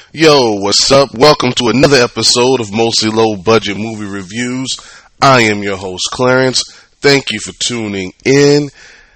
Yo, what's up? Welcome to another episode of Mostly Low Budget Movie Reviews. I am your host, Clarence. Thank you for tuning in.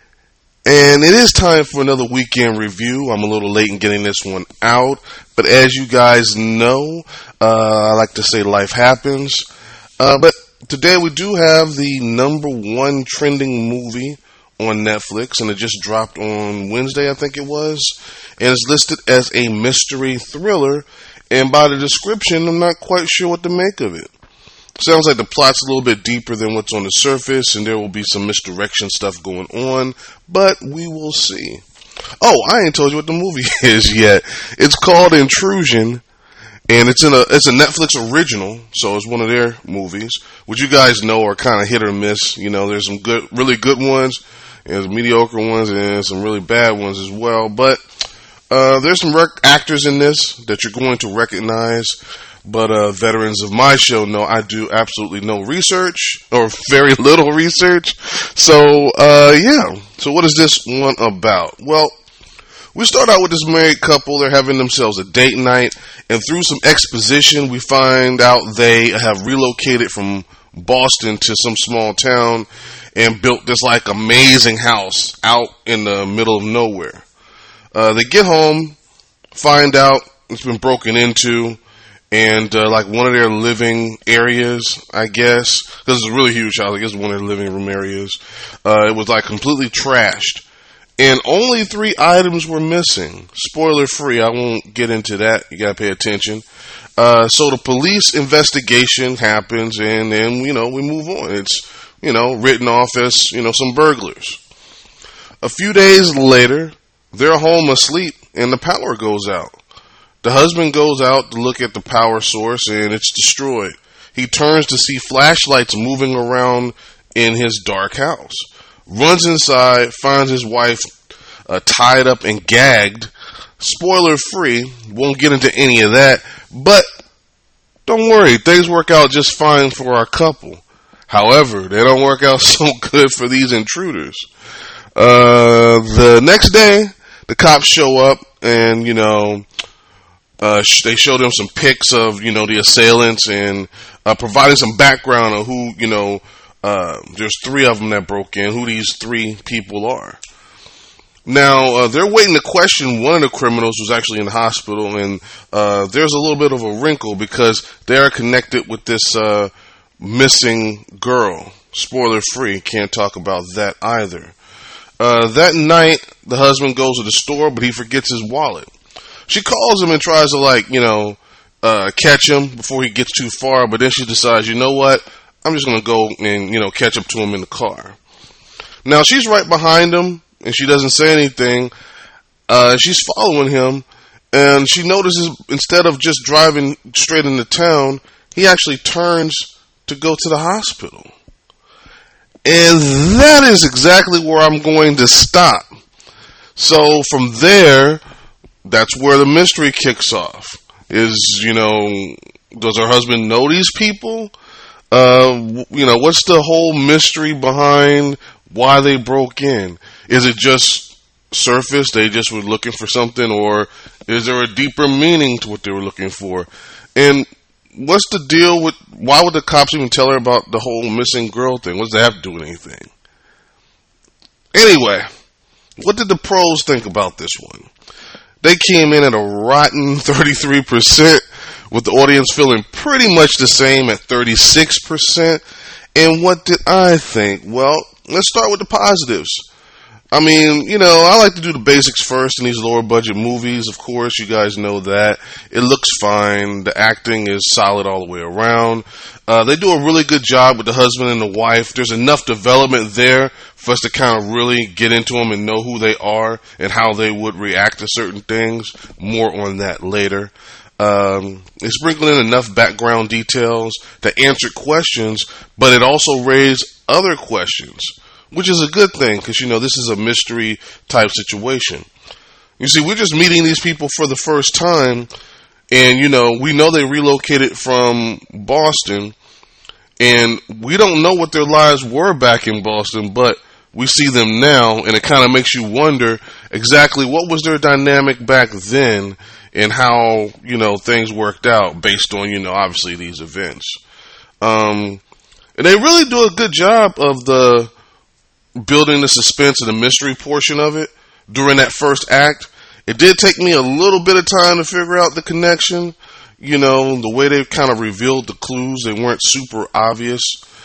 And it is time for another weekend review. I'm a little late in getting this one out, but as you guys know, I like to say life happens. But today we do have the number one trending movie on Netflix, and it just dropped on Wednesday, I think it was, and it's listed as a mystery thriller, and by the description, I'm not quite sure what to make of it. Sounds like the plot's a little bit deeper than what's on the surface, and there will be some misdirection stuff going on, but we will see. Oh, I ain't told you what the movie is yet. It's called Intrusion, and it's a Netflix original, so it's one of their movies, which you guys know are kind of hit or miss. You know, there's some really good ones, and there's mediocre ones, and some really bad ones as well. But there's some actors in this that you're going to recognize. But veterans of my show know I do absolutely no research, or very little research. So, yeah. So what is this one about? Well, we start out with this married couple. They're having themselves a date night, and through some exposition, we find out they have relocated from Boston to some small town and built this like amazing house out in the middle of nowhere. They get home, find out it's been broken into, and like one of their living areas, I guess, because it's a really huge house, I guess one of their living room areas, it was like completely trashed. And only 3 items were missing. Spoiler free, I won't get into that. You gotta pay attention. So the police investigation happens, and then, we move on. It's, written off as, some burglars. A few days later, they're home asleep, and the power goes out. The husband goes out to look at the power source, and it's destroyed. He turns to see flashlights moving around in his dark house. Runs inside, finds his wife tied up and gagged. Spoiler free, won't get into any of that, but don't worry, things work out just fine for our couple. However, they don't work out so good for these intruders. The next day, the cops show up, and, they show them some pics of, the assailants, and providing some background on who, there's 3 of them that broke in, who these 3 people are. Now, they're waiting to question one of the criminals who's actually in the hospital, and there's a little bit of a wrinkle because they're connected with this missing girl. Spoiler free, can't talk about that either. That night, the husband goes to the store, but he forgets his wallet. She calls him and tries to, catch him before he gets too far, but then she decides, you know what? I'm just going to go and, catch up to him in the car. Now, she's right behind him, and she doesn't say anything. She's following him, and she notices instead of just driving straight into town, he actually turns to go to the hospital. And that is exactly where I'm going to stop. So from there, that's where the mystery kicks off. Does her husband know these people? What's the whole mystery behind why they broke in? Is it just surface? They just were looking for something, or is there a deeper meaning to what they were looking for? And what's the deal with, why would the cops even tell her about the whole missing girl thing? What does that have to do with anything? Anyway, what did the pros think about this one? They came in at a rotten 33%, with the audience feeling pretty much the same at 36%. And what did I think? Well, let's start with the positives. I mean, I like to do the basics first in these lower budget movies. Of course, you guys know that. It looks fine. The acting is solid all the way around. They do a really good job with the husband and the wife. There's enough development there for us to kind of really get into them and know who they are and how they would react to certain things. More on that later. They sprinkle in enough background details to answer questions, but it also raised other questions, which is a good thing because, this is a mystery type situation. You see, we're just meeting these people for the first time, and, we know they relocated from Boston, and we don't know what their lives were back in Boston, but we see them now, and it kind of makes you wonder exactly what was their dynamic back then, and how, things worked out based on, obviously these events. And they really do a good job of the building the suspense and the mystery portion of it during that first act. It did take me a little bit of time to figure out the connection. The way they kind of revealed the clues, they weren't super obvious.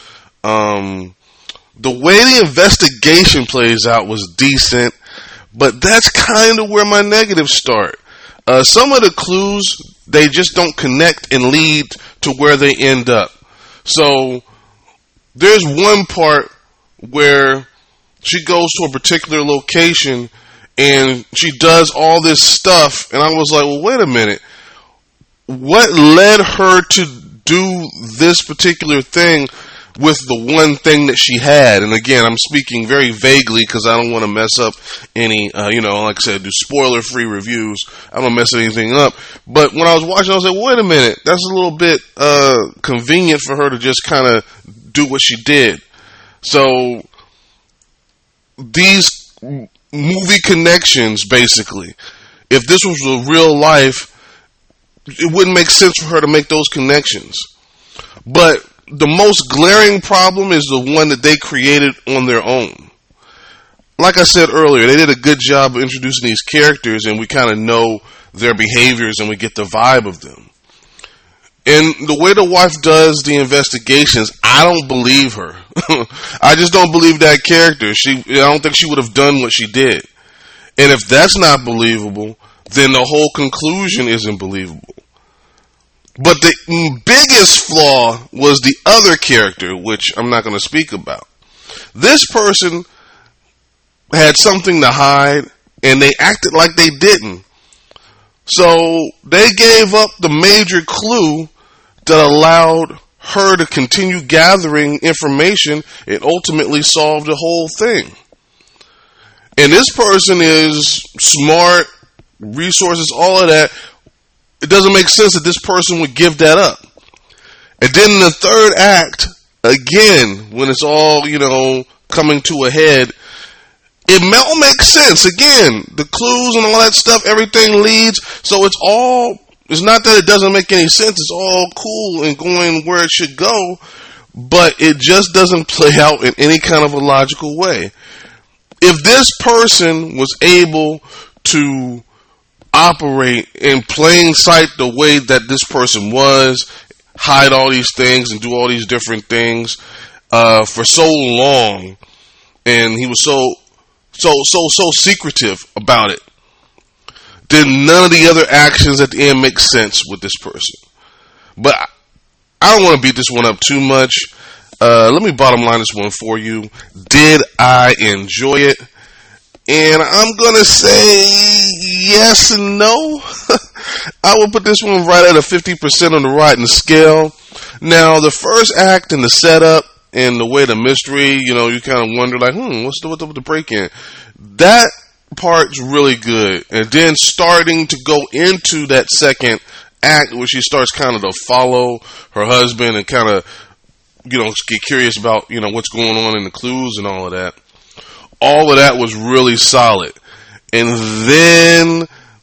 The way the investigation plays out was decent, but that's kind of where my negatives start. Some of the clues, they just don't connect and lead to where they end up. So there's one part where she goes to a particular location and she does all this stuff, and I was like, well, wait a minute. What led her to do this particular thing with the one thing that she had? And again, I'm speaking very vaguely because I don't want to mess up any, like I said, do spoiler-free reviews. I don't mess anything up. But when I was watching, I was like, wait a minute. That's a little bit convenient for her to just kind of do what she did. So these movie connections, basically, if this was a real life, it wouldn't make sense for her to make those connections. But the most glaring problem is the one that they created on their own. Like I said earlier, they did a good job of introducing these characters, and we kind of know their behaviors and we get the vibe of them. And the way the wife does the investigations, I don't believe her. I just don't believe that character. I don't think she would have done what she did. And if that's not believable, then the whole conclusion isn't believable. But the biggest flaw was the other character, which I'm not going to speak about. This person had something to hide, and they acted like they didn't. So they gave up the major clue that allowed her to continue gathering information and ultimately solve the whole thing. And this person is smart, resources, all of that. It doesn't make sense that this person would give that up. And then in the third act, again, when it's all, coming to a head, it all makes sense. Again, the clues and all that stuff, everything leads. So it's not that it doesn't make any sense. It's all cool and going where it should go, but it just doesn't play out in any kind of a logical way. If this person was able to operate in plain sight the way that this person was, hide all these things and do all these different things for so long, and he was so secretive about it, then none of the other actions at the end make sense with this person. But I don't want to beat this one up too much. Let me bottom line this one for you. Did I enjoy it? And I'm going to say yes and no. I will put this one right at a 50% on the Rotten scale. Now, the first act and the setup and the way the mystery, you kind of wonder like, what's the break-in? That part's really good. And then starting to go into that second act where she starts kind of to follow her husband and kind of, get curious about, what's going on in the clues and all of that. All of that was really solid. And then,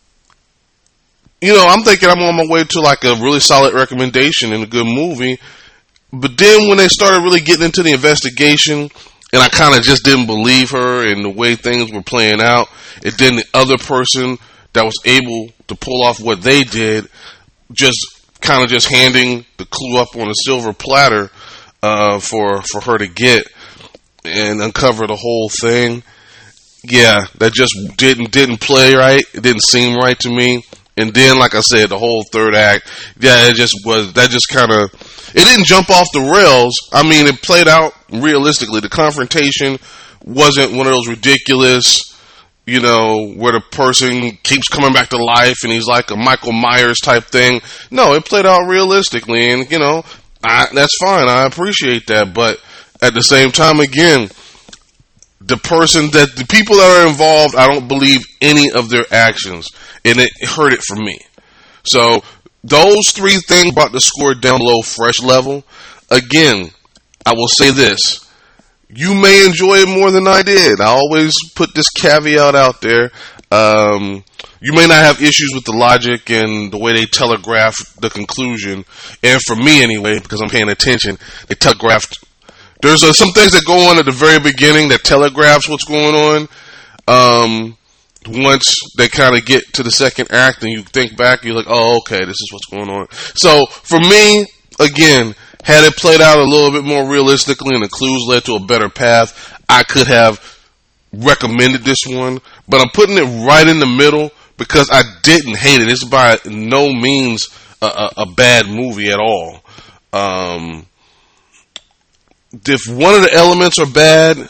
I'm thinking I'm on my way to like a really solid recommendation and a good movie. But then when they started really getting into the investigation, and I kind of just didn't believe her and the way things were playing out, and then the other person that was able to pull off what they did, just kind of just handing the clue up on a silver platter for her to get and uncover the whole thing. Yeah, that just didn't play right. It didn't seem right to me. And then, like I said, the whole third act, it didn't jump off the rails. I mean, it played out realistically. The confrontation wasn't one of those ridiculous, where the person keeps coming back to life and he's like a Michael Myers type thing. No, it played out realistically, and, that's fine. I appreciate that. But at the same time, again, the people that are involved, I don't believe any of their actions, and it hurt it for me. So those three things brought the score down below fresh level. Again, I will say this. You may enjoy it more than I did. I always put this caveat out there. you may not have issues with the logic and the way they telegraph the conclusion. And for me anyway, because I'm paying attention, they telegraphed. There's some things that go on at the very beginning that telegraphs what's going on. Once they kind of get to the second act and you think back, you're like, oh, okay, this is what's going on. So for me, again, had it played out a little bit more realistically and the clues led to a better path, I could have recommended this one. But I'm putting it right in the middle because I didn't hate it. It's by no means a bad movie at all. If one of the elements are bad,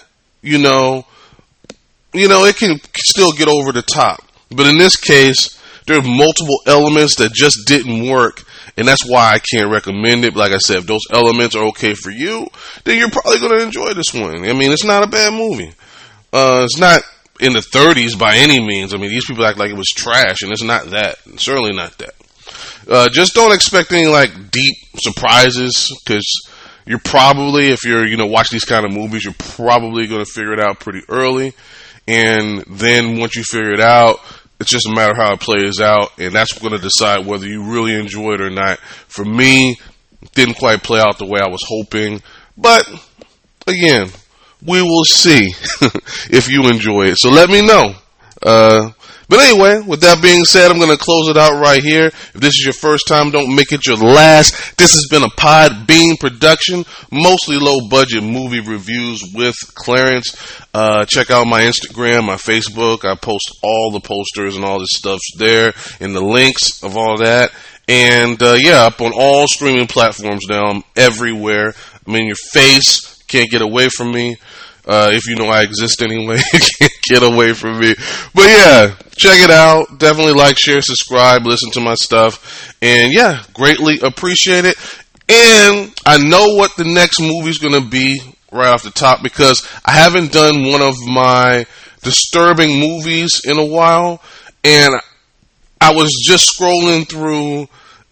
it can still get over the top. But in this case, there are multiple elements that just didn't work, and that's why I can't recommend it. But like I said, if those elements are okay for you, then you're probably going to enjoy this one. I mean, it's not a bad movie. It's not in the 30s by any means. I mean, these people act like it was trash, and it's not that. It's certainly not that. Just don't expect any, deep surprises, because you're probably, if you're, watch these kind of movies, you're probably going to figure it out pretty early. And then once you figure it out, it's just a matter of how it plays out, and that's going to decide whether you really enjoy it or not. For me, it didn't quite play out the way I was hoping, but again, we will see if you enjoy it. So let me know. But anyway, with that being said, I'm going to close it out right here. If this is your first time, don't make it your last. This has been a Podbean production, mostly low-budget movie reviews with Clarence. Check out my Instagram, my Facebook. I post all the posters and all this stuff there and the links of all that. And, up on all streaming platforms now. I'm everywhere. I'm in your face. Can't get away from me. If you know I exist anyway, you can't get away from me. But yeah, check it out. Definitely like, share, subscribe, listen to my stuff. And yeah, greatly appreciate it. And I know what the next movie's going to be right off the top, because I haven't done one of my disturbing movies in a while. And I was just scrolling through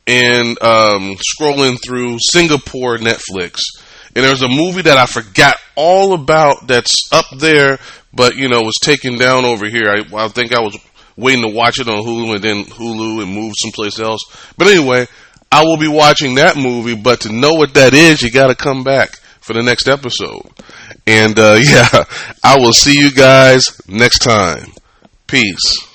Singapore Netflix. And there's a movie that I forgot all about that's up there, but, was taken down over here. I think I was waiting to watch it on Hulu, and then Hulu and moved someplace else. But anyway, I will be watching that movie, but to know what that is, you got to come back for the next episode. And, I will see you guys next time. Peace.